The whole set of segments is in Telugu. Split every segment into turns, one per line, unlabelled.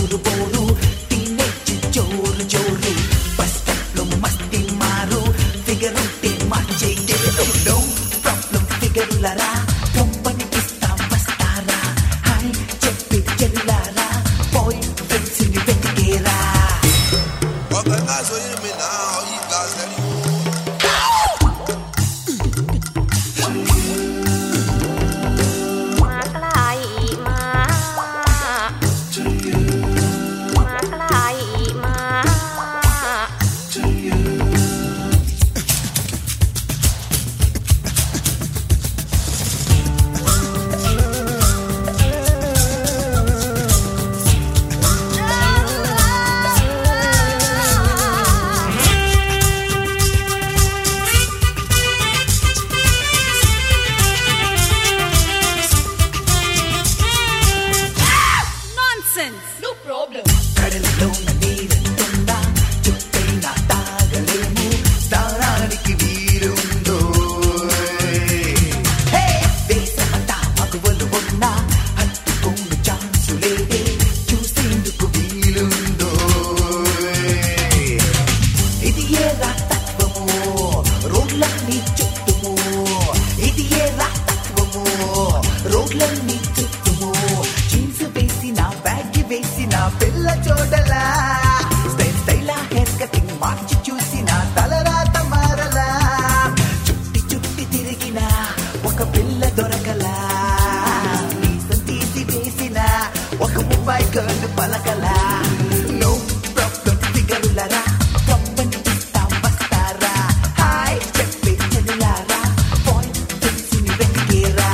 బోరు బోరు తినేచ్చి జోరు జోరు బస్ స్టాప్ లో మస్తి మారు ఫిగర్ ఉంటే మార్చేయరు నో ప్రాబ్లం ఫిగరులరా కంపెనీకి ఇస్తాం వస్తారా హాయ్ చెప్పి చెల్లారా బాయ్ ఫ్రెండ్స్ ని వెతికేరా
Organize so you me now, you guys let you.
No problem.
కడలిలో నీరుందా చుట్టైనా తాగలేము స్నానానికి వీరుందో దేశమంతా మగువలు ఉన్నా హత్తుకోను ఛాన్సు లేదే చూసేందుకు వీలుందో ఇది ఏ రాతత్వము రోడ్లన్నీ చుట్టుము ఇది ఏ రాతత్వము రోడ్లన్నీ చుట్టుము జీన్స్ వేసిన బ్యాగ్ వేసిన పిల్ల చూడలా స్టైల్ స్టైల్ హెయిర్ కటింగ్ మార్చి చూసిన తలరాత మారలా చుట్టి చుట్టి తిరిగిన ఒక పిల్ల దొరకలా మీసం తీసి వేసిన ఒక ముంబై గర్ల్ పలకలా నో ప్రాబ్లం ఫిగరులరా కంపెనీ ఇస్తాం వస్తారా హాయ్ చెప్పి చెల్లారా బాయ్ ఫ్రెండ్స్ ని వెతికేరా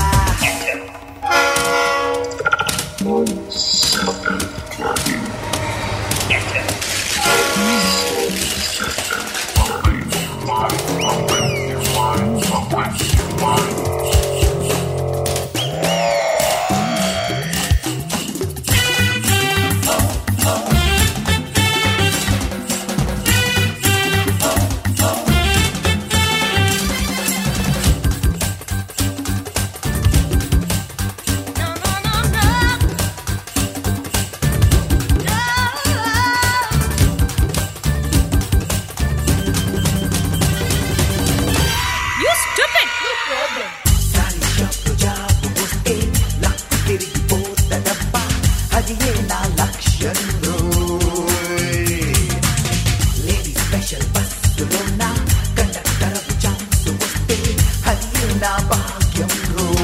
You stupid. No problem.
Sari shop job వస్తే లక్కు తిరిగిపోతదబ్బా అది ఏ నా లక్ష్యం లేడీ స్పెషల్ బస్సులోన కండక్టర్ ఛాన్స్ వస్తే అది ఏ నా భాగ్యం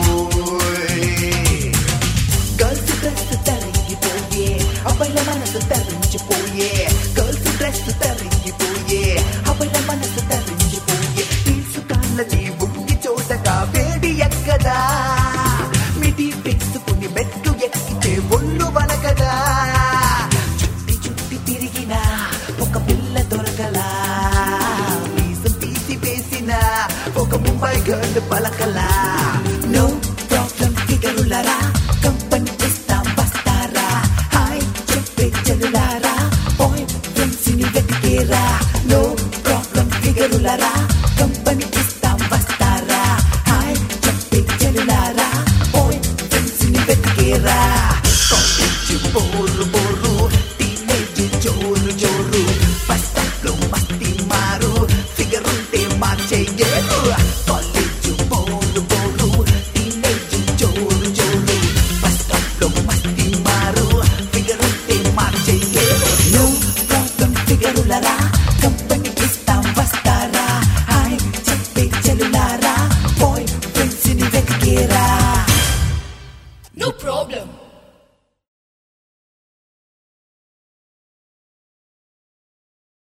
గర్ల్స్ డ్రెస్ తరిగిపోయే అబ్బాయిల మనసు తరించిపోయే గర్ల్స్ డ్రెస్ తరిగిపోయే అబ్బాయిల మనసు తరించిపోయే తీసుకాళ్ళని ఉంగి చోటగా వేడి ఎక్కదా మిడి పెట్టుకుని మెట్టు ఎక్కితే ఒళ్ళు వనకదా చుట్టి చుట్టి తిరిగిన ఒక పిల్ల దొరకలా మీసం తీసి వేసిన ఒక ముంబై గర్ల్ పలకలా